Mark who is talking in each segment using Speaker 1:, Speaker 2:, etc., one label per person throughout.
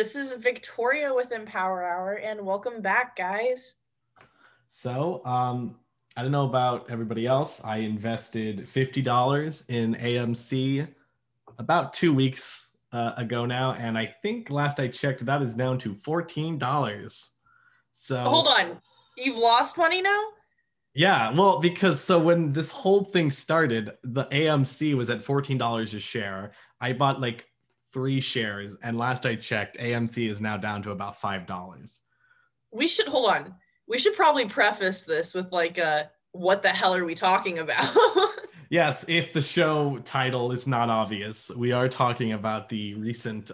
Speaker 1: This is Victoria with Empower Hour, and welcome back, guys.
Speaker 2: So, I don't know about everybody else. I invested $50 in AMC about 2 weeks ago now, and I think last I checked, that is down to $14.
Speaker 1: Hold
Speaker 2: So,
Speaker 1: on. You've lost money now?
Speaker 2: yeah, well, because when this whole thing started, the AMC was at $14 a share. I bought like 3 shares, and last I checked, AMC is now down to about $5.
Speaker 1: Hold on. We should probably preface this with what the hell are we talking about?
Speaker 2: Yes, if the show title is not obvious, we are talking about the recent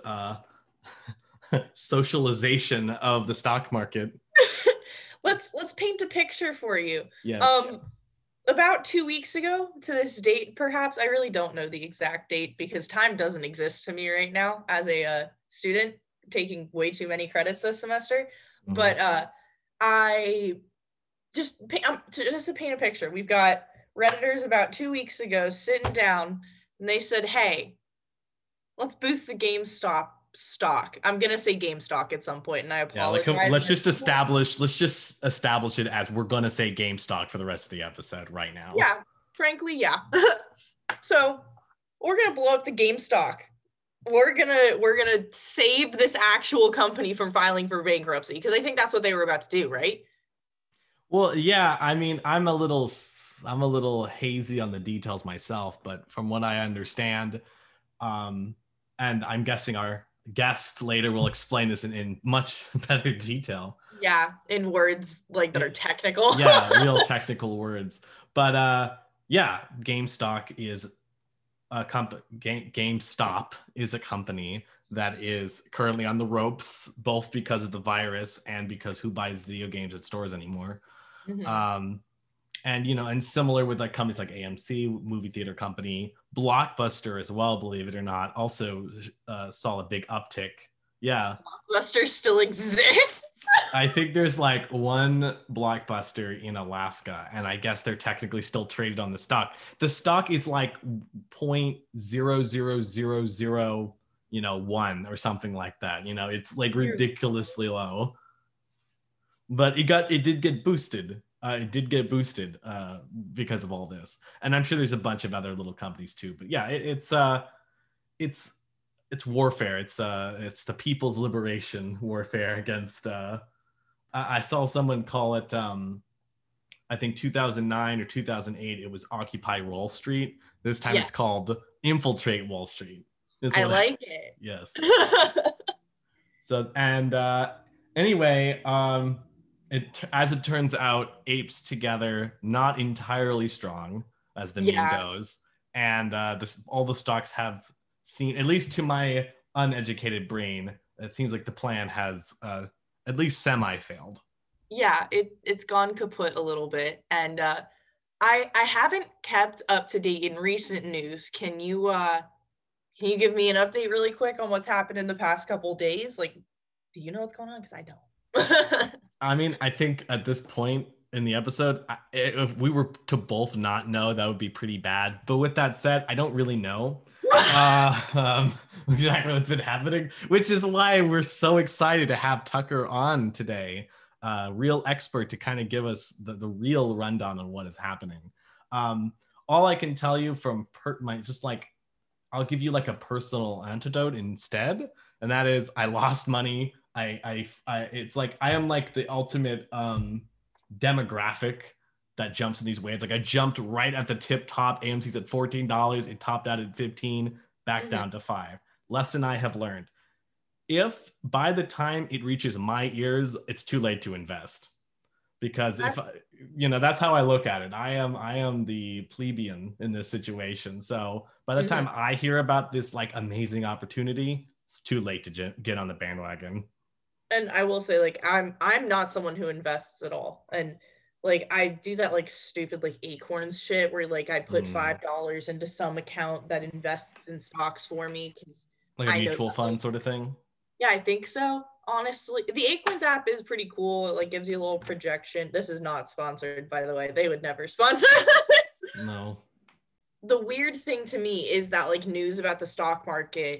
Speaker 2: socialization of the stock market.
Speaker 1: Let's paint a picture for you.
Speaker 2: Yes.
Speaker 1: About 2 weeks ago to this date, perhaps. I really don't know the exact date because time doesn't exist to me right now as a student taking way too many credits this semester.
Speaker 2: Mhm.
Speaker 1: But I just to paint a picture, we've got Redditors about 2 weeks ago sitting down and they said, hey, let's boost the GameStop stock. I'm gonna say GameStop at some point, and I
Speaker 2: Yeah, like
Speaker 1: apologize.
Speaker 2: let's just establish it as we're gonna say GameStop for the rest of the episode right now.
Speaker 1: Yeah, frankly, yeah. So we're gonna blow up the GameStop. We're gonna save this actual company from filing for bankruptcy because I think that's what they were about to do, right?
Speaker 2: Well, yeah, I mean, I'm a little hazy on the details myself, but from what I understand, and I'm guessing our guest later will explain this in much better detail.
Speaker 1: Yeah, in words like that are technical.
Speaker 2: Yeah, real technical words. But yeah, GameStop is a company. GameStop is a company that is currently on the ropes, both because of the virus and because who buys video games at stores anymore.
Speaker 1: Mm-hmm.
Speaker 2: And similar with like companies like AMC, movie theater company, Blockbuster as well, believe it or not, also saw a big uptick. Yeah,
Speaker 1: Blockbuster still exists.
Speaker 2: I think there's like one Blockbuster in Alaska, and I guess they're technically still traded on the stock. The stock is like 0.00001, one or something like that. It's like ridiculously low. But it did get boosted. It did get boosted because of all this, and I'm sure there's a bunch of other little companies too. But yeah, it's warfare. It's the people's liberation warfare against. I saw someone call it. I think 2009 or 2008. It was Occupy Wall Street. This time it's called Infiltrate Wall Street.
Speaker 1: I like it.
Speaker 2: Yes. So and anyway, as it turns out, apes together not entirely strong, as the meme goes, and all the stocks have seen, at least to my uneducated brain, it seems like the plan has at least semi-failed.
Speaker 1: Yeah, it's gone kaput a little bit, and I haven't kept up to date in recent news. Can you give me an update really quick on what's happened in the past couple days? Like, do you know what's going on? Because I don't.
Speaker 2: I mean, I think at this point in the episode, if we were to both not know, that would be pretty bad. But with that said, I don't really know exactly what's been happening, which is why we're so excited to have Tucker on today, real expert to kind of give us the real rundown on what is happening. All I can tell you from I'll give you like a personal antidote instead, and that is I lost money. It's like I am like the ultimate demographic that jumps in these waves. Like I jumped right at the tip top. AMC's at $14. It topped out at 15, back down to 5. Lesson I have learned: if by the time it reaches my ears, it's too late to invest. Because that's how I look at it. I am the plebeian in this situation. So by the time I hear about this like amazing opportunity, it's too late to get on the bandwagon.
Speaker 1: And I will say, like, I'm not someone who invests at all, and like I do that like stupid like Acorns shit where like I put $5 into some account that invests in stocks for me,
Speaker 2: like a mutual fund sort of thing.
Speaker 1: Yeah, I think so. Honestly, the Acorns app is pretty cool. It like gives you a little projection. This is not sponsored, by the way. They would never sponsor this.
Speaker 2: No.
Speaker 1: The weird thing to me is that like news about the stock market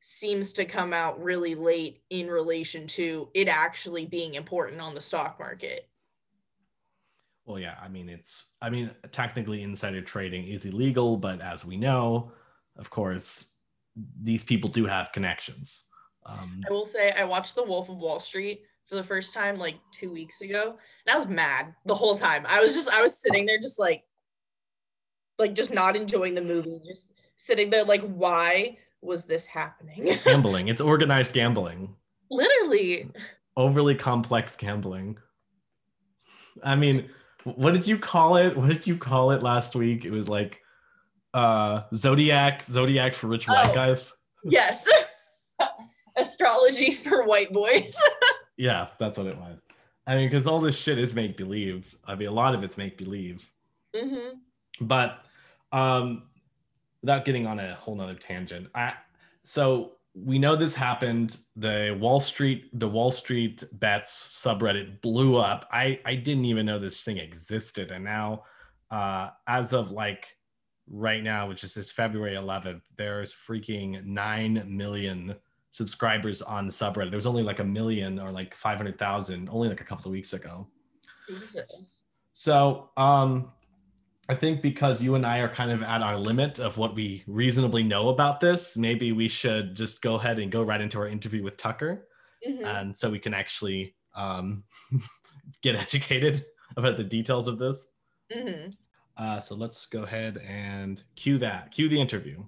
Speaker 1: seems to come out really late in relation to it actually being important on the stock market.
Speaker 2: Well, yeah, I mean, technically insider trading is illegal, but as we know, of course, these people do have connections.
Speaker 1: I will say I watched The Wolf of Wall Street for the first time like 2 weeks ago, and I was mad the whole time. I was sitting there just like just not enjoying the movie, just sitting there like, why was this happening?
Speaker 2: Gambling. It's organized gambling.
Speaker 1: Literally.
Speaker 2: Overly complex gambling. I mean, what did you call it? What did you call it last week? It was like Zodiac for rich white guys.
Speaker 1: Yes. Astrology for white boys.
Speaker 2: Yeah, that's what it was. I mean, because all this shit is make believe. I mean, a lot of it's make believe.
Speaker 1: Mm-hmm.
Speaker 2: But without getting on a whole nother tangent, so we know this happened. The Wall Street bets subreddit blew up. I didn't even know this thing existed, and now, as of like right now, which is this February 11th, there's freaking 9 million subscribers on the subreddit. There was only like 1 million or like 500,000 only like a couple of weeks ago.
Speaker 1: Jesus.
Speaker 2: So I think because you and I are kind of at our limit of what we reasonably know about this, maybe we should just go ahead and go right into our interview with Tucker. Mm-hmm. And so we can actually get educated about the details of this. Mm-hmm. So let's go ahead and cue the interview.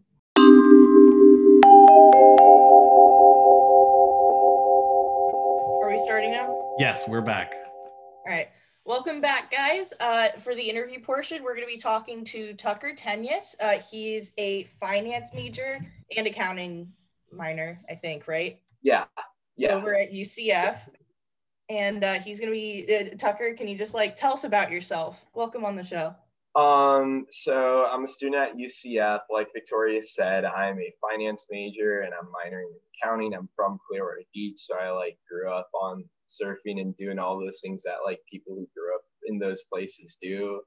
Speaker 1: Are we starting now?
Speaker 2: Yes, we're back.
Speaker 1: All right. Welcome back, guys. For the interview portion, we're going to be talking to Tucker Tenyus. He's a finance major and accounting minor, I think, right?
Speaker 3: Yeah.
Speaker 1: Over at UCF. And he's going to be, Tucker, can you just tell us about yourself? Welcome on the show.
Speaker 3: So I'm a student at UCF. Like Victoria said, I'm a finance major and I'm minoring in accounting. I'm from Clearwater Beach, so I grew up on surfing and doing all those things that people who grew up in those places do.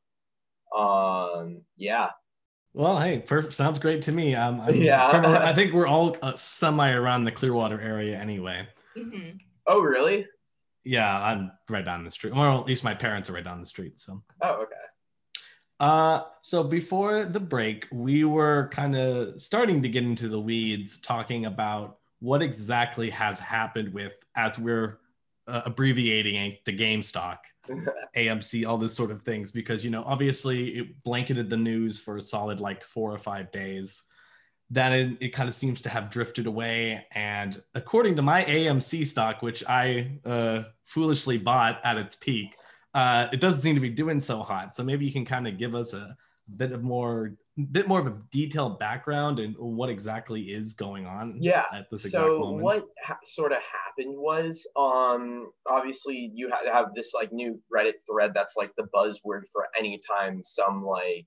Speaker 3: Yeah.
Speaker 2: Well, hey, sounds great to me. I think we're all semi around the Clearwater area anyway.
Speaker 1: Mm-hmm.
Speaker 3: Oh, really?
Speaker 2: Yeah, I'm right down the street. Well, at least my parents are right down the street. So.
Speaker 3: Oh, okay.
Speaker 2: So before the break, we were kind of starting to get into the weeds, talking about what exactly has happened with, as we're abbreviating the GameStop, AMC, all this sort of things, because, obviously it blanketed the news for a solid 4 or 5 days. Then it kind of seems to have drifted away. And according to my AMC stock, which I foolishly bought at its peak, it doesn't seem to be doing so hot. So maybe you can kind of give us a bit more of a detailed background and what exactly is going on.
Speaker 3: Yeah.
Speaker 2: At this exact moment.
Speaker 3: So what sort of happened was, obviously you have this new Reddit thread that's the buzzword for any time some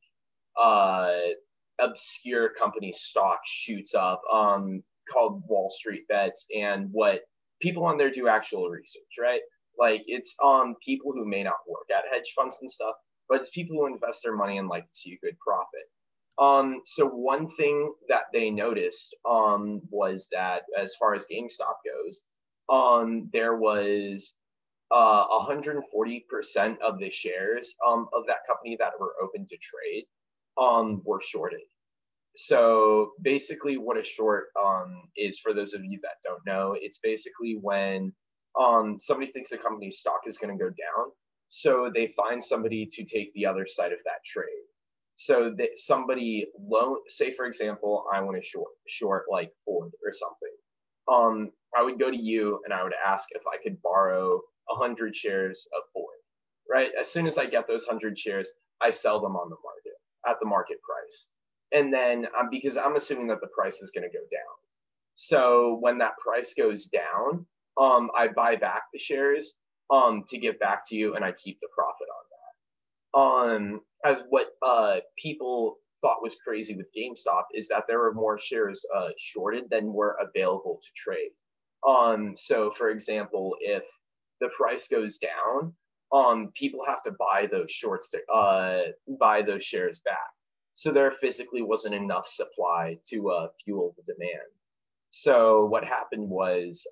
Speaker 3: obscure company stock shoots up, called Wall Street Bets, and what people on there do actual research, right? It's people who may not work at hedge funds and stuff, but it's people who invest their money and like to see a good profit. So one thing that they noticed was that as far as GameStop goes, there was 140% of the shares of that company that were open to trade were shorted. So basically what a short is, for those of you that don't know, it's basically when somebody thinks a company's stock is going to go down, so they find somebody to take the other side of that trade. So that somebody say for example, I want to short Ford or something. I would go to you and I would ask if I could borrow 100 shares of Ford, right? As soon as I get those 100 shares, I sell them on the market at the market price. And then because I'm assuming that the price is going to go down. So when that price goes down, I buy back the shares to give back to you, and I keep the profit on that. As what people thought was crazy with GameStop is that there were more shares shorted than were available to trade. So for example, if the price goes down, people have to buy those shorts to buy those shares back. So there physically wasn't enough supply to fuel the demand. So what happened was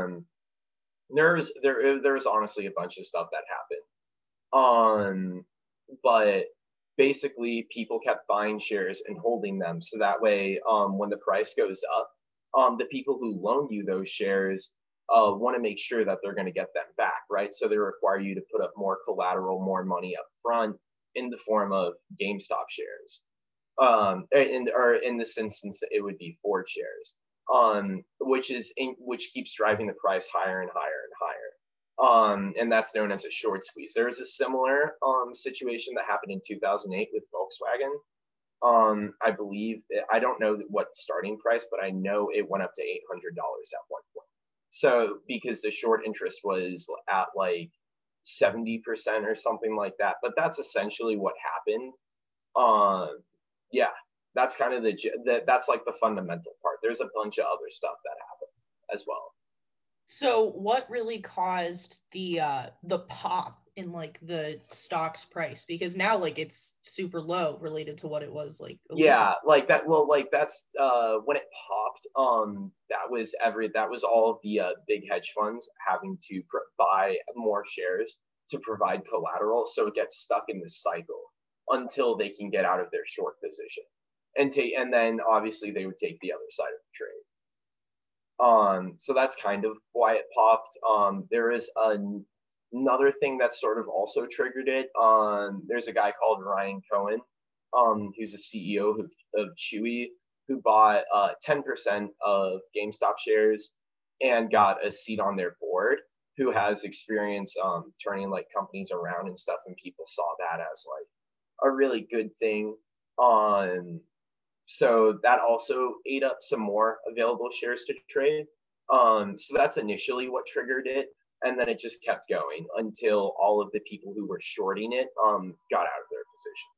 Speaker 3: there was honestly a bunch of stuff that happened. But basically people kept buying shares and holding them, so that way when the price goes up, the people who loaned you those shares want to make sure that they're going to get them back, right? So they require you to put up more collateral, more money up front in the form of GameStop shares. In this instance, it would be Ford shares, which keeps driving the price higher and higher and higher. And that's known as a short squeeze. There was a similar situation that happened in 2008 with Volkswagen. I believe, I don't know what starting price, but I know it went up to $800 at one point. So because the short interest was at like 70% or something like that, but that's essentially what happened. Yeah, that's kind of that's like the fundamental part. There's a bunch of other stuff that happened as well.
Speaker 1: So what really caused the pop in like the stock's price? Because now like it's super low related to what it was like
Speaker 3: yeah, like that. Well, like that's when it popped, that was all of the big hedge funds having to buy more shares to provide collateral, so it gets stuck in this cycle until they can get out of their short position, and then obviously they would take the other side of the trade. So that's kind of why it popped. There is another thing that sort of also triggered it. There's a guy called Ryan Cohen, who's the CEO of Chewy, who bought 10% of GameStop shares and got a seat on their board, who has experience turning like companies around and stuff, and people saw that as like a really good thing. So that also ate up some more available shares to trade. So that's initially what triggered it. And then it just kept going until all of the people who were shorting it got out of their position.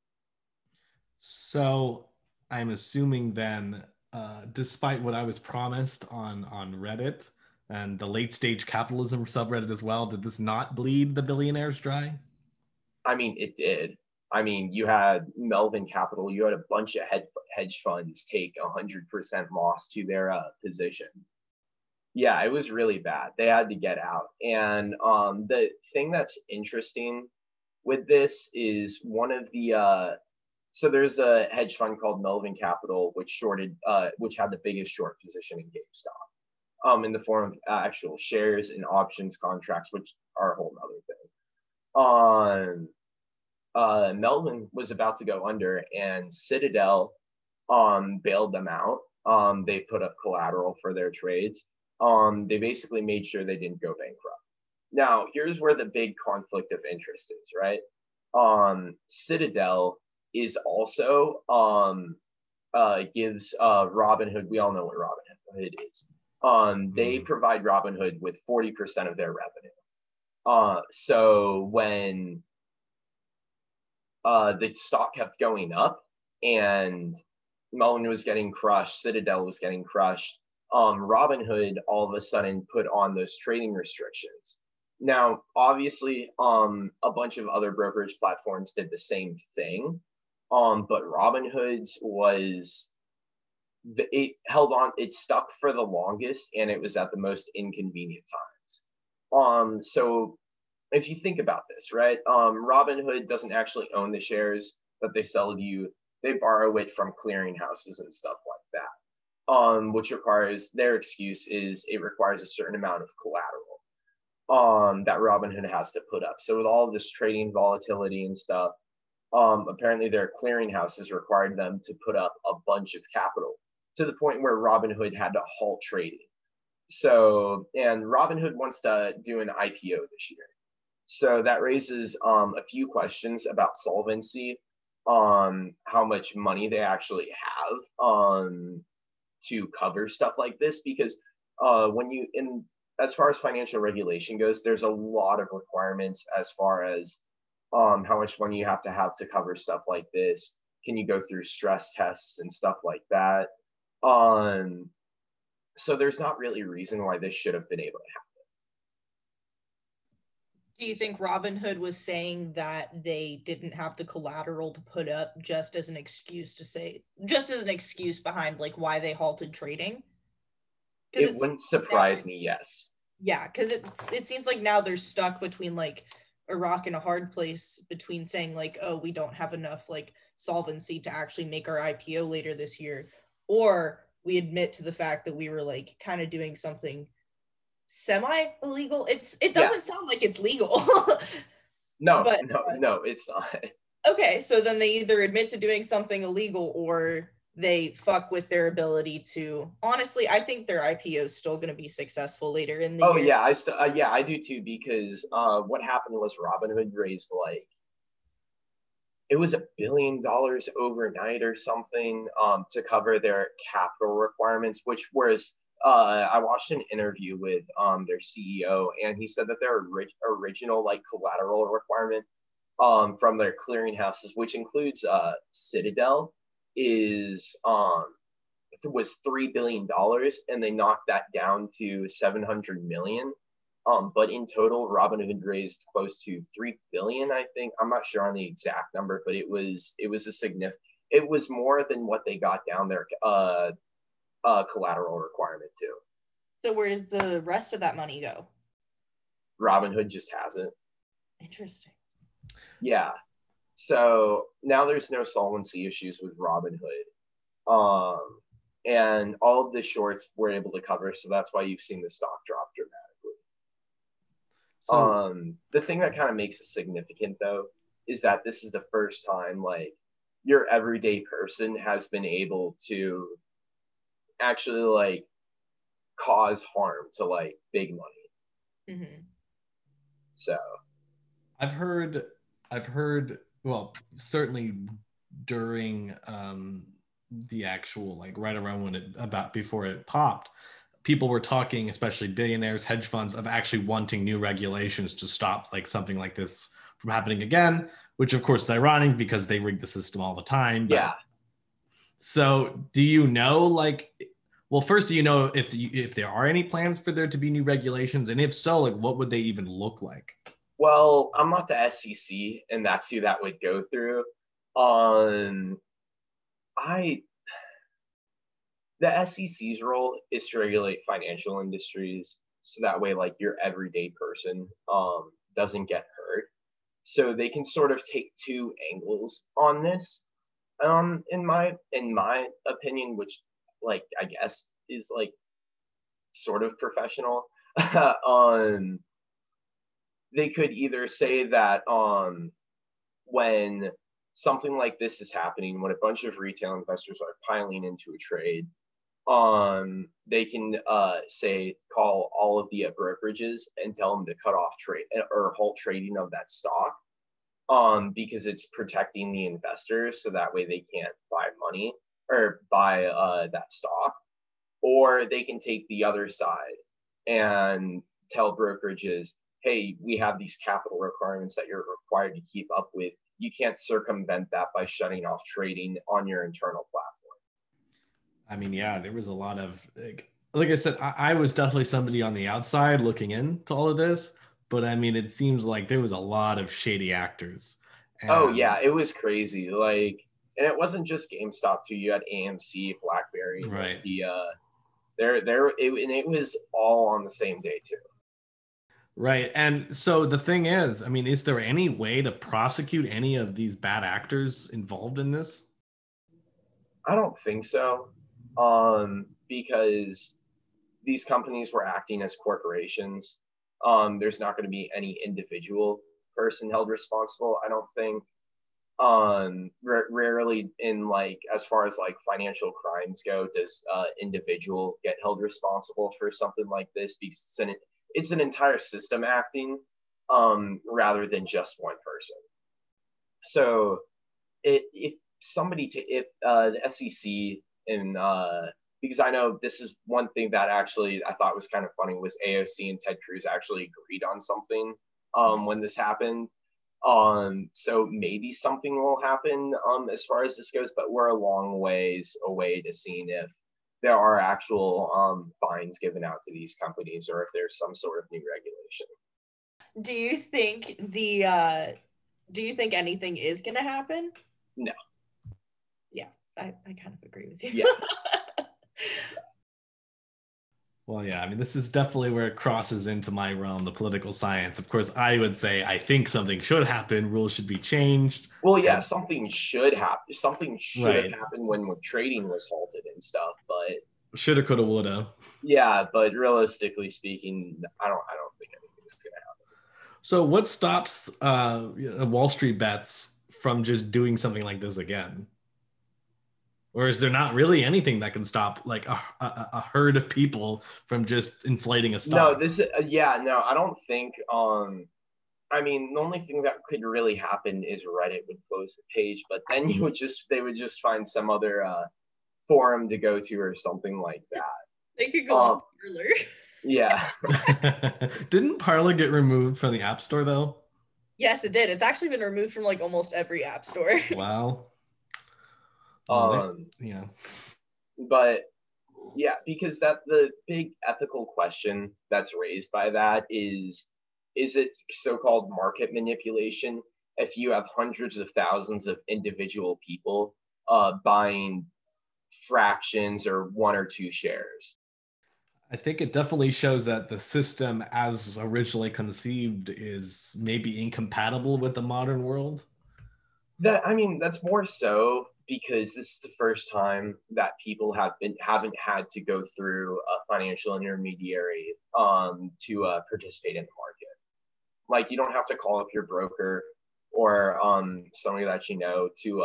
Speaker 2: So I'm assuming then, despite what I was promised on Reddit and the late stage capitalism subreddit as well, did this not bleed the billionaires dry?
Speaker 3: I mean, it did. I mean, you had Melvin Capital, you had a bunch of hedge funds take 100% loss to their position. Yeah, it was really bad. They had to get out. And the thing that's interesting with this is one of the so there's a hedge fund called Melvin Capital, which had the biggest short position in GameStop, in the form of actual shares and options contracts, which are a whole other thing. Melvin was about to go under, and Citadel bailed them out. They put up collateral for their trades. They basically made sure they didn't go bankrupt. Now, here's where the big conflict of interest is, right? Citadel is also gives Robinhood. We all know what Robinhood is. They provide Robinhood with 40% of their revenue. So when the stock kept going up and Melvin was getting crushed, Citadel was getting crushed, Robinhood all of a sudden put on those trading restrictions. Now, obviously, a bunch of other brokerage platforms did the same thing, but Robinhood's it stuck for the longest, and it was at the most inconvenient times. So if you think about this, right, Robinhood doesn't actually own the shares that they sell to you. They borrow it from clearinghouses and stuff like that, which requires, their excuse is it requires a certain amount of collateral that Robinhood has to put up. So with all of this trading volatility and stuff, apparently their clearinghouses required them to put up a bunch of capital to the point where Robinhood had to halt trading. So, and Robinhood wants to do an IPO this year. So that raises a few questions about solvency, how much money they actually have to cover stuff like this, because as far as financial regulation goes, there's a lot of requirements as far as how much money you have to cover stuff like this. Can you go through stress tests and stuff like that? So there's not really a reason why this should have been able to happen.
Speaker 1: Do you think Robinhood was saying that they didn't have the collateral to put up just as an excuse behind like why they halted trading?
Speaker 3: It wouldn't surprise me, yes.
Speaker 1: Yeah, because it seems like now they're stuck between like a rock and a hard place between saying like, oh, we don't have enough like solvency to actually make our IPO later this year, or we admit to the fact that we were like kind of doing something semi-illegal. It doesn't sound like it's legal.
Speaker 3: No,
Speaker 1: but,
Speaker 3: no, it's not.
Speaker 1: Okay, so then they either admit to doing something illegal or they fuck with their ability to. Honestly, I think their IPO is still going to be successfull later in the year.
Speaker 3: Yeah, I do too, because what happened was Robinhood raised like, it was $1 billion overnight or something, to cover their capital requirements, which was, I watched an interview with their CEO, and he said that their original like collateral requirement from their clearinghouses, which includes Citadel, was $3 billion, and they knocked that down to 700 million. But in total, Robinhood raised close to 3 billion, I think. I'm not sure on the exact number, but it was a significant. It was more than what they got down their collateral requirement to.
Speaker 1: So where does the rest of that money go?
Speaker 3: Robinhood just has it.
Speaker 1: Interesting.
Speaker 3: Yeah. So now there's no solvency issues with Robinhood. And all of the shorts were able to cover, so that's why you've seen the stock drop dramatically. The thing that kind of makes it significant, though, is that this is the first time like your everyday person has been able to actually like cause harm to like big money.
Speaker 1: Mm-hmm.
Speaker 3: So
Speaker 2: I've heard, well, certainly during the actual, like right around when before it popped, people were talking, especially billionaires, hedge funds, of actually wanting new regulations to stop like something like this from happening again, which of course is ironic because they rig the system all the time.
Speaker 3: Yeah.
Speaker 2: So do you know, like, well, first, do you know if there are any plans for there to be new regulations? And if so, like, what would they even look like?
Speaker 3: Well, I'm not the SEC, and that's who that would go through. The SEC's role is to regulate financial industries, so that way, like, your everyday person doesn't get hurt. So they can sort of take two angles on this. In my opinion, which, like, I guess is like sort of professional. They could either say that when something like this is happening, when a bunch of retail investors are piling into a trade, they can call all of the brokerages and tell them to cut off trade or halt trading of that stock, because it's protecting the investors, so that way they can't buy money or buy that stock. Or they can take the other side and tell brokerages, hey, we have these capital requirements that you're required to keep up with. You can't circumvent that by shutting off trading on your internal platform.
Speaker 2: I mean, yeah, there was a lot of, like I said, I was definitely somebody on the outside looking into all of this, but I mean, it seems like there was a lot of shady actors.
Speaker 3: Oh yeah, it was crazy. Like, and it wasn't just GameStop too. You had AMC, BlackBerry,
Speaker 2: right?
Speaker 3: And it was all on the same day too.
Speaker 2: Right. And so the thing is, I mean, is there any way to prosecute any of these bad actors involved in this?
Speaker 3: I don't think so. Because these companies were acting as corporations. There's not going to be any individual person held responsible, I don't think. Rarely in, like, as far as like financial crimes go, does individual get held responsible for something like this, because it's an entire system acting, rather than just one person. So if the SEC and because I know this is one thing that actually I thought was kind of funny, was AOC and Ted Cruz actually agreed on something when this happened. So maybe something will happen as far as this goes, but we're a long ways away to seeing if there are actual fines given out to these companies, or if there's some sort of new regulation.
Speaker 1: Do you think anything is going to happen?
Speaker 3: No.
Speaker 1: Yeah, I kind of agree with you.
Speaker 3: Yeah.
Speaker 2: Well, yeah, I mean, this is definitely where it crosses into my realm, the political science. Of course, I would say I think something should happen, rules should be changed.
Speaker 3: Well, yeah,
Speaker 2: And
Speaker 3: something should happen. Something should have
Speaker 2: right,
Speaker 3: happened when trading was halted and stuff. But
Speaker 2: shoulda, coulda, woulda.
Speaker 3: yeah, but realistically speaking, I don't think anything's gonna happen.
Speaker 2: So, what stops Wall Street bets from just doing something like this again? Or is there not really anything that can stop like a herd of people from just inflating a
Speaker 3: No,
Speaker 2: stock?
Speaker 3: this is yeah, no, I don't think. I mean, the only thing that could really happen is Reddit would close the page, but then they would just find some other forum to go to or something like that.
Speaker 1: They could go on further.
Speaker 3: Yeah.
Speaker 2: Didn't Parler get removed from the App Store though?
Speaker 1: Yes, it did. It's actually been removed from like almost every app store.
Speaker 2: Wow. Yeah.
Speaker 3: But yeah, because that the big ethical question that's raised by that is it so-called market manipulation if you have hundreds of thousands of individual people buying fractions or one or two shares?
Speaker 2: I think it definitely shows that the system as originally conceived is maybe incompatible with the modern world.
Speaker 3: That I mean, that's more so because this is the first time that people haven't had to go through a financial intermediary to participate in the market. Like you don't have to call up your broker or somebody that you know to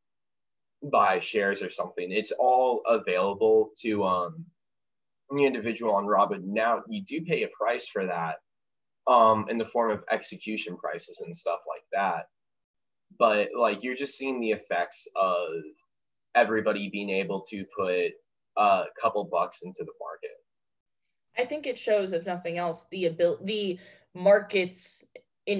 Speaker 3: buy shares or something. It's all available to the individual on Robin. Now you do pay a price for that in the form of execution prices and stuff like that. But like you're just seeing the effects of everybody being able to put a couple bucks into the market.
Speaker 1: I think it shows, if nothing else, the markets in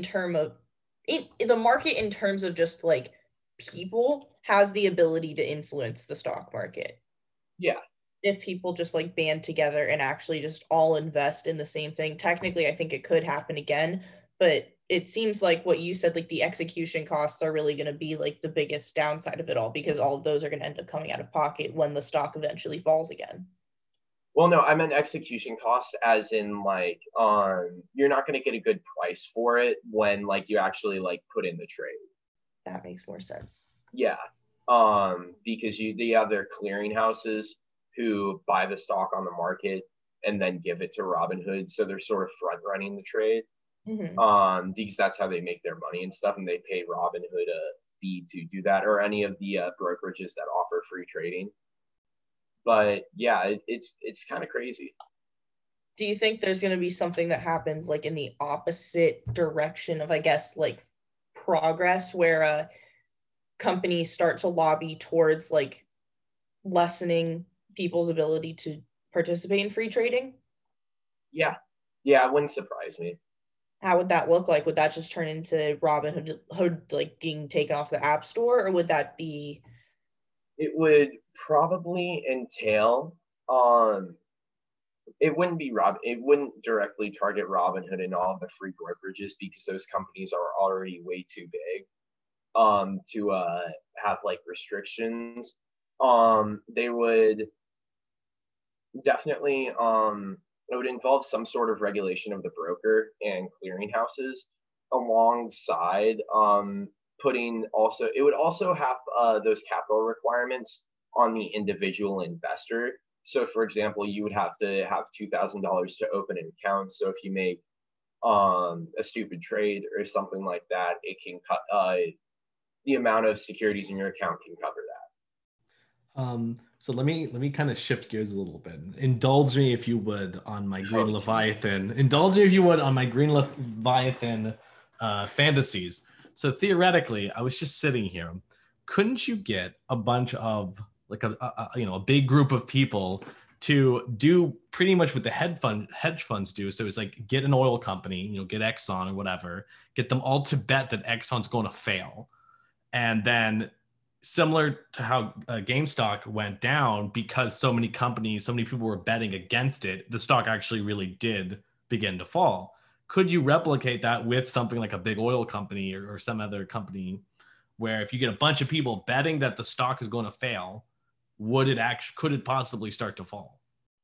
Speaker 1: the market in terms of just like people has the ability to influence the stock market.
Speaker 3: Yeah.
Speaker 1: If people just like band together and actually just all invest in the same thing, technically, I think it could happen again. But it seems like what you said, like the execution costs are really going to be like the biggest downside of it all, because all of those are going to end up coming out of pocket when the stock eventually falls again.
Speaker 3: Well, no, I meant execution costs as in like you're not going to get a good price for it when like you actually like put in the trade.
Speaker 1: That makes more sense.
Speaker 3: Yeah. Because they have their clearinghouses who buy the stock on the market and then give it to Robinhood, so they're sort of front running the trade. Mm-hmm. Because that's how they make their money and stuff, and they pay Robinhood a fee to do that, or any of the brokerages that offer free trading. But yeah, it's kind of crazy.
Speaker 1: Do you think there's going to be something that happens like in the opposite direction of, I guess, like progress, where companies start to lobby towards like lessening people's ability to participate in free trading?
Speaker 3: Yeah, it wouldn't surprise me.
Speaker 1: How would that look like? Would that just turn into Robinhood like being taken off the App Store, or would that be?
Speaker 3: It would probably entail it wouldn't directly target Robinhood and all of the free brokerages, because those companies are already way too big to have like restrictions. They would definitely it would involve some sort of regulation of the broker and clearinghouses, alongside it would also have those capital requirements on the individual investor. So for example, you would have to have $2,000 to open an account. So if you make a stupid trade or something like that, it can cut the amount of securities in your account can cover that.
Speaker 2: So let me kind of shift gears a little bit. Indulge me if you would on my Green Leviathan. Indulge me if you would on my Green Leviathan fantasies. So theoretically, I was just sitting here. Couldn't you get a bunch of like a big group of people to do pretty much what the hedge funds do? So it's like get an oil company, get Exxon or whatever, get them all to bet that Exxon's going to fail, and then similar to how GameStop went down, because so many people were betting against it, the stock actually really did begin to fall. Could you replicate that with something like a big oil company or some other company, where if you get a bunch of people betting that the stock is going to fail, could it possibly start to fall?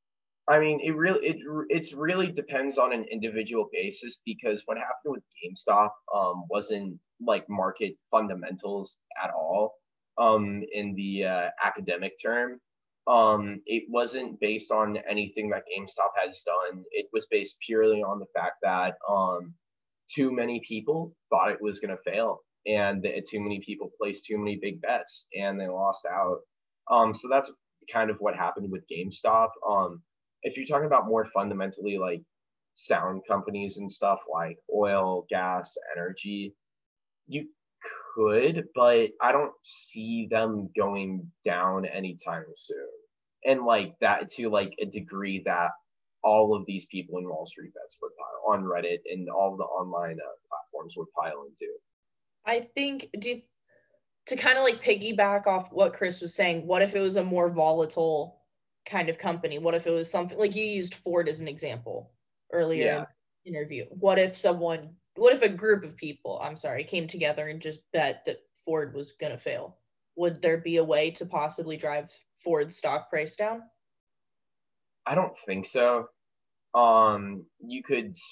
Speaker 3: I mean, it's really depends on an individual basis, because what happened with GameStop wasn't like market fundamentals at all. In the academic term, it wasn't based on anything that GameStop has done. It was based purely on the fact that too many people thought it was going to fail, and too many people placed too many big bets, and they lost out. So that's kind of what happened with GameStop. If you're talking about more fundamentally like sound companies and stuff like oil, gas, energy, you could, but I don't see them going down anytime soon. And like that to like a degree that all of these people in Wall Street Bets would pile on Reddit and all the online platforms would pile into.
Speaker 1: I think to kind of like piggyback off what Chris was saying, what if it was a more volatile kind of company? What if it was something like you used Ford as an example earlier in the interview? What if a group of people, came together and just bet that Ford was going to fail? Would there be a way to possibly drive Ford's stock price down?
Speaker 3: I don't think so. You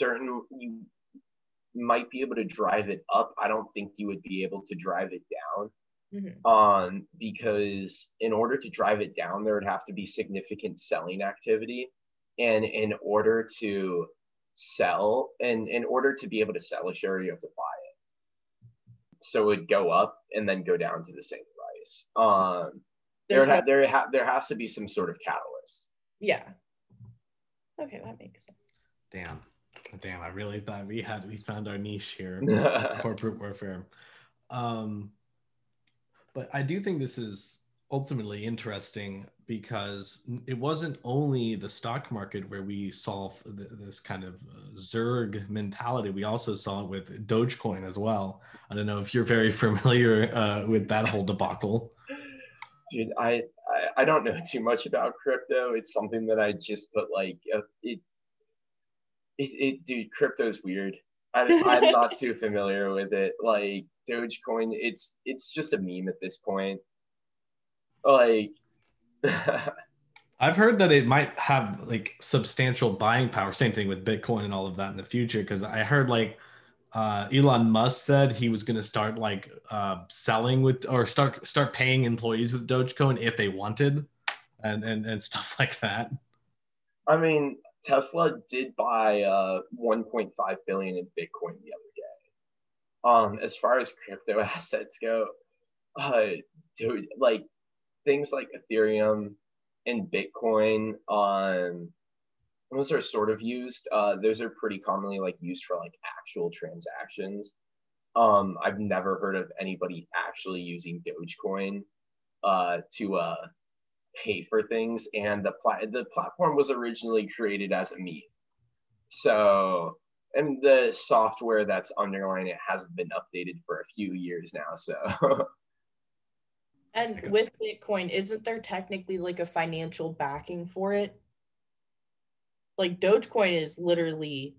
Speaker 3: might be able to drive it up. I don't think you would be able to drive it down. Mm-hmm. Because in order to drive it down, there would have to be significant selling activity. And in order to sell, and in order to be able to sell a share, you have to buy it. So it would go up and then go down to the same price. There has to be some sort of catalyst.
Speaker 1: Yeah. Okay, that makes sense.
Speaker 2: Damn, I really thought we found our niche here. Corporate warfare. But I do think this is ultimately interesting because it wasn't only the stock market where we saw this kind of Zerg mentality. We also saw it with Dogecoin as well. I don't know if you're very familiar with that whole debacle.
Speaker 3: Dude, I don't know too much about crypto. It's something that I just put like dude, crypto's weird. I'm not too familiar with it. Like Dogecoin, it's just a meme at this point. Like
Speaker 2: I've heard that it might have like substantial buying power. Same thing with Bitcoin and all of that in the future. Because I heard like Elon Musk said he was going to start like selling with or start paying employees with Dogecoin if they wanted, and stuff like that.
Speaker 3: I mean, Tesla did buy 1.5 billion in Bitcoin the other day. As far as crypto assets go, dude, like things like Ethereum and Bitcoin, those are sort of used. Those are pretty commonly like used for like actual transactions. I've never heard of anybody actually using Dogecoin to pay for things, and the platform was originally created as a meme. So, and the software that's underlying it hasn't been updated for a few years now. So,
Speaker 1: and with Bitcoin, isn't there technically like a financial backing for it? Like Dogecoin is literally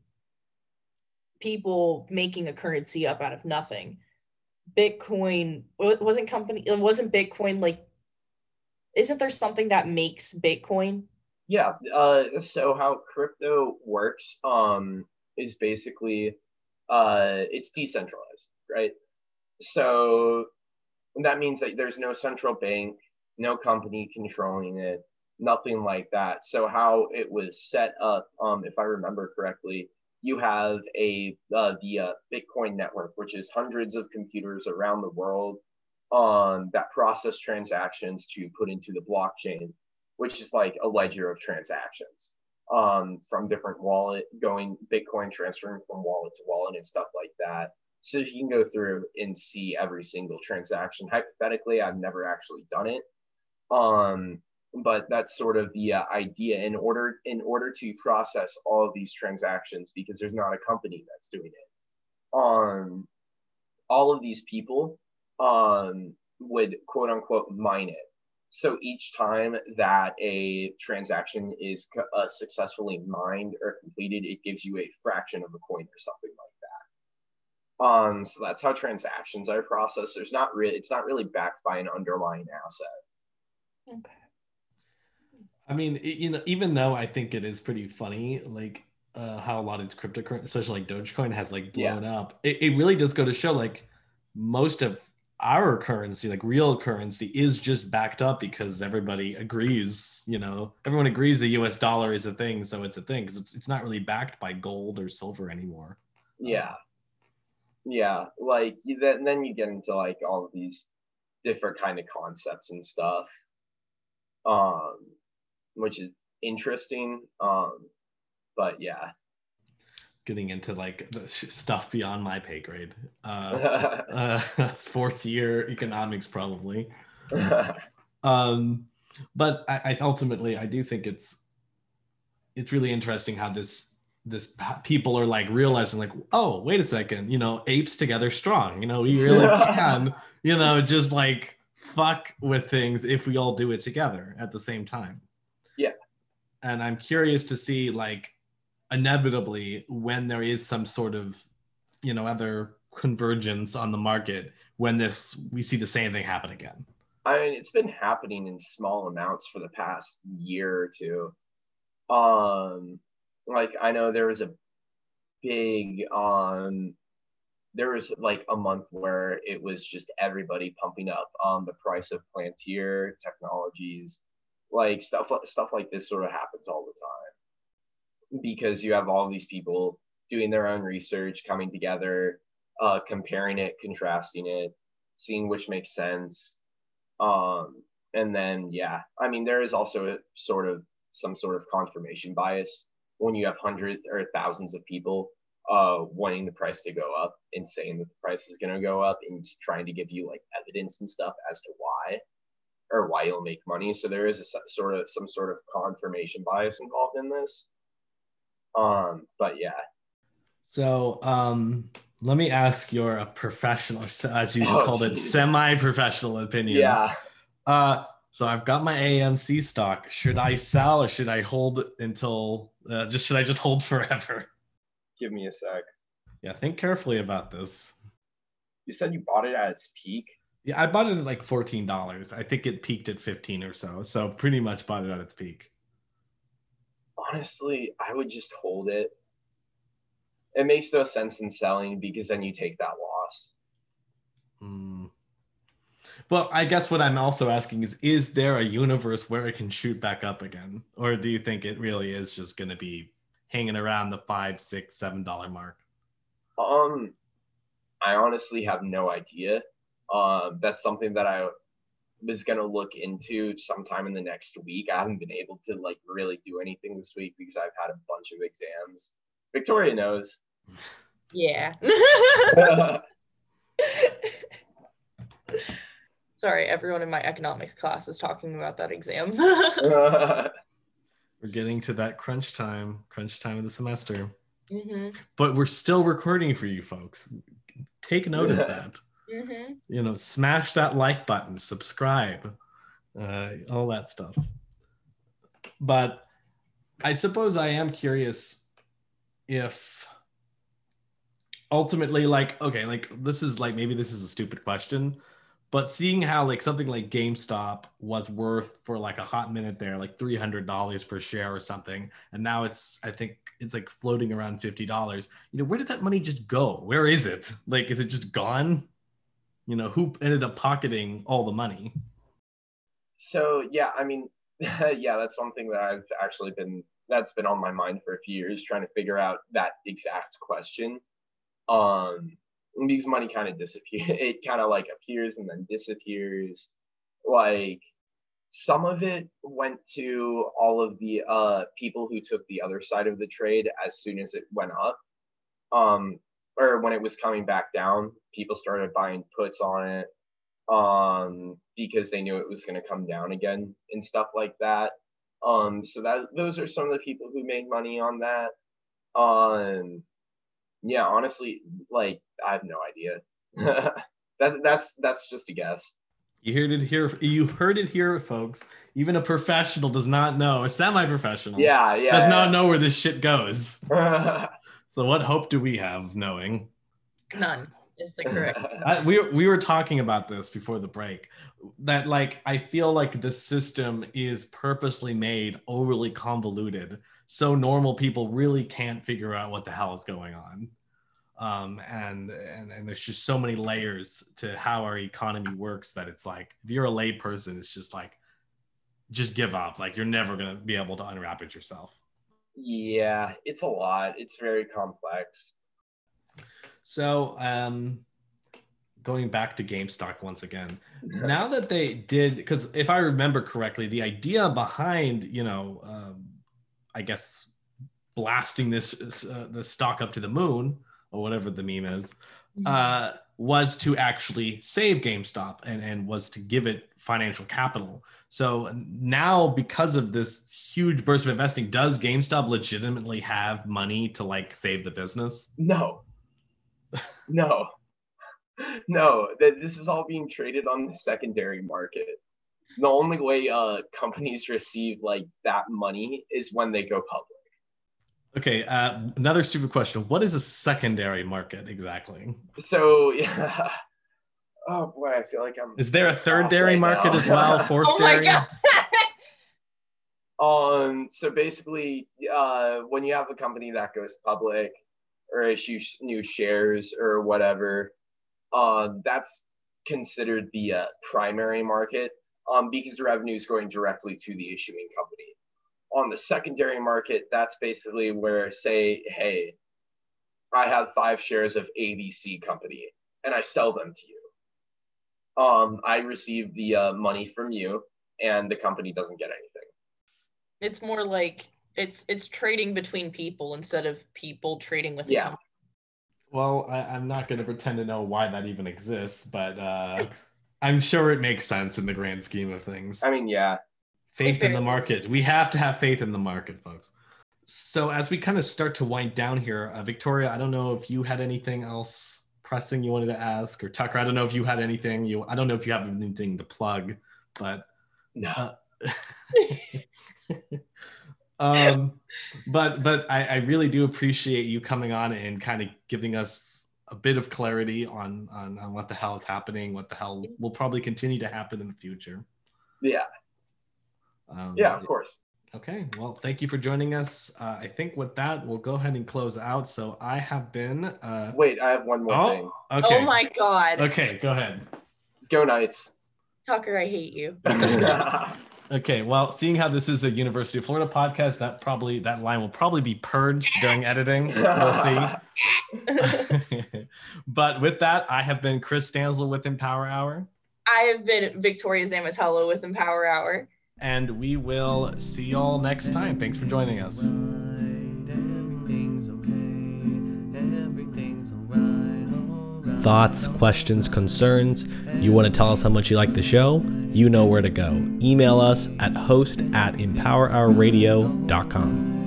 Speaker 1: people making a currency up out of nothing. Bitcoin wasn't Bitcoin like, isn't there something that makes Bitcoin?
Speaker 3: Yeah. So how crypto works is basically it's decentralized, right? So that means that there's no central bank, no company controlling it, nothing like that. So how it was set up, if I remember correctly, you have the Bitcoin network, which is hundreds of computers around the world that process transactions to put into the blockchain, which is like a ledger of transactions from different Bitcoin transferring from wallet to wallet and stuff like that. So you can go through and see every single transaction. Hypothetically, I've never actually done it. But that's sort of the idea in order to process all of these transactions, because there's not a company that's doing it. All of these people would quote unquote mine it. So each time that a transaction is successfully mined or completed, it gives you a fraction of a coin or something like that. So that's how transactions are processed. It's not really backed by an underlying asset.
Speaker 1: Okay.
Speaker 2: I mean, even though I think it is pretty funny, like how a lot of these cryptocurrency, especially like Dogecoin, has like blown up. It really does go to show like most of our currency, like real currency, is just backed up because everybody agrees. Everyone agrees the U.S. dollar is a thing, so it's a thing because it's not really backed by gold or silver anymore.
Speaker 3: Yeah, like then you get into like all of these different kind of concepts and stuff, which is interesting. But yeah,
Speaker 2: getting into like the stuff beyond my pay grade. Fourth year economics probably. But I ultimately I do think it's really interesting how this people are like realizing like, oh, wait a second, apes together strong, we really can, just like fuck with things if we all do it together at the same time.
Speaker 3: Yeah.
Speaker 2: And I'm curious to see like inevitably when there is some sort of other convergence on the market, when we see the same thing happen again.
Speaker 3: I mean, it's been happening in small amounts for the past year or two. Like I know there was a big there was like a month where it was just everybody pumping up the price of Palantir Technologies, like stuff like this sort of happens all the time because you have all these people doing their own research, coming together, comparing it, contrasting it, seeing which makes sense. And then, yeah, I mean, there is also some sort of confirmation bias when you have hundreds or thousands of people wanting the price to go up and saying that the price is going to go up and trying to give you like evidence and stuff as to why you'll make money. So there is some sort of confirmation bias involved in this. But yeah.
Speaker 2: So let me ask your professional, as you called it, semi-professional opinion.
Speaker 3: Yeah.
Speaker 2: So I've got my AMC stock. Should I sell or should I hold until should I just hold forever?
Speaker 3: Give me a sec.
Speaker 2: Yeah, think carefully about this.
Speaker 3: You said you bought it at its peak?
Speaker 2: Yeah, I bought it at like $14. I think it peaked at 15 or so. So pretty much bought it at its peak.
Speaker 3: Honestly, I would just hold it. It makes no sense in selling because then you take that loss.
Speaker 2: Well, I guess what I'm also asking is there a universe where it can shoot back up again? Or do you think it really is just going to be hanging around the $5, $6, $7 mark?
Speaker 3: I honestly have no idea. That's something that I was going to look into sometime in the next week. I haven't been able to like really do anything this week because I've had a bunch of exams. Victoria knows.
Speaker 1: Yeah. Sorry, everyone in my economics class is talking about that exam.
Speaker 2: We're getting to that crunch time of the semester.
Speaker 1: Mm-hmm.
Speaker 2: But we're still recording for you folks. Take note of that.
Speaker 1: Mm-hmm.
Speaker 2: Smash that like button, subscribe, all that stuff. But I suppose I am curious if ultimately, like, okay, like this is like, maybe this is a stupid question, but seeing how like something like GameStop was worth for like a hot minute there, like $300 per share or something, and now I think it's like floating around $50. Where did that money just go? Where is it? Like, is it just gone? Who ended up pocketing all the money?
Speaker 3: So yeah, I mean, yeah, that's one thing that I've actually that's been on my mind for a few years, trying to figure out that exact question. Because money kind of disappears. It kind of like appears and then disappears. Like some of it went to all of the people who took the other side of the trade as soon as it went up. Or when it was coming back down, people started buying puts on it because they knew it was going to come down again and stuff like that. So those are some of the people who made money on that. Yeah, honestly, like I have no idea. That's just a guess.
Speaker 2: You heard it here. You heard it here, folks. Even a professional does not know. A semi-professional, does not know where this shit goes. So what hope do we have knowing?
Speaker 1: None. is the correct.
Speaker 2: We were talking about this before the break, that like I feel like the system is purposely made overly convoluted, so normal people really can't figure out what the hell is going on. And there's just so many layers to how our economy works that it's like, if you're a lay person, it's just like, just give up. Like, you're never going to be able to unwrap it yourself.
Speaker 3: Yeah, it's a lot. It's very complex.
Speaker 2: So, going back to GameStop once again, now that they did, because if I remember correctly, the idea behind, I guess blasting this the stock up to the moon, or whatever the meme is, was to actually save GameStop and was to give it financial capital. So now, because of this huge burst of investing, does GameStop legitimately have money to like save the business?
Speaker 3: No. This is all being traded on the secondary market. The only way companies receive like that money is when they go public.
Speaker 2: Okay, another stupid question. What is a secondary market exactly?
Speaker 3: So, yeah. Oh boy, I feel like I'm...
Speaker 2: Is there a third dairy market as well? Fourth dairy?
Speaker 1: Oh my
Speaker 3: God. So basically, when you have a company that goes public or issues new shares or whatever, that's considered the primary market because the revenue is going directly to the issuing company. On the secondary market, that's basically where, say, hey, I have 5 shares of ABC company and I sell them to you. I receive the money from you and the company doesn't get anything.
Speaker 1: It's more like it's trading between people instead of people trading with a company.
Speaker 2: Well, I'm not going to pretend to know why that even exists, but I'm sure it makes sense in the grand scheme of things.
Speaker 3: I mean, yeah.
Speaker 2: Faith in the market. We have to have faith in the market, folks. So as we kind of start to wind down here, Victoria, I don't know if you had anything else pressing you wanted to ask, or Tucker, I don't know if you had anything. I don't know if you have anything to plug, but
Speaker 3: no.
Speaker 2: But I really do appreciate you coming on and kind of giving us a bit of clarity on what the hell is happening, what the hell will probably continue to happen in the future.
Speaker 3: Yeah. Yeah, of course.
Speaker 2: Okay, well, thank you for joining us. I think with that, we'll go ahead and close out. So I have been...
Speaker 3: Wait, I have one more thing.
Speaker 2: Okay.
Speaker 1: Oh my God.
Speaker 2: Okay, go ahead.
Speaker 3: Go Knights.
Speaker 1: Tucker, I hate you.
Speaker 2: Okay, well, seeing how this is a University of Florida podcast, that line will probably be purged during editing. We'll see. But with that, I have been Chris Stansel with Empower Hour.
Speaker 1: I have been Victoria Zamatello with Empower Hour.
Speaker 2: And we will see y'all next time. Thanks for joining us. Thoughts, questions, concerns? You want to tell us how much you like the show? You know where to go. Email us at host@empowerhourradio.com.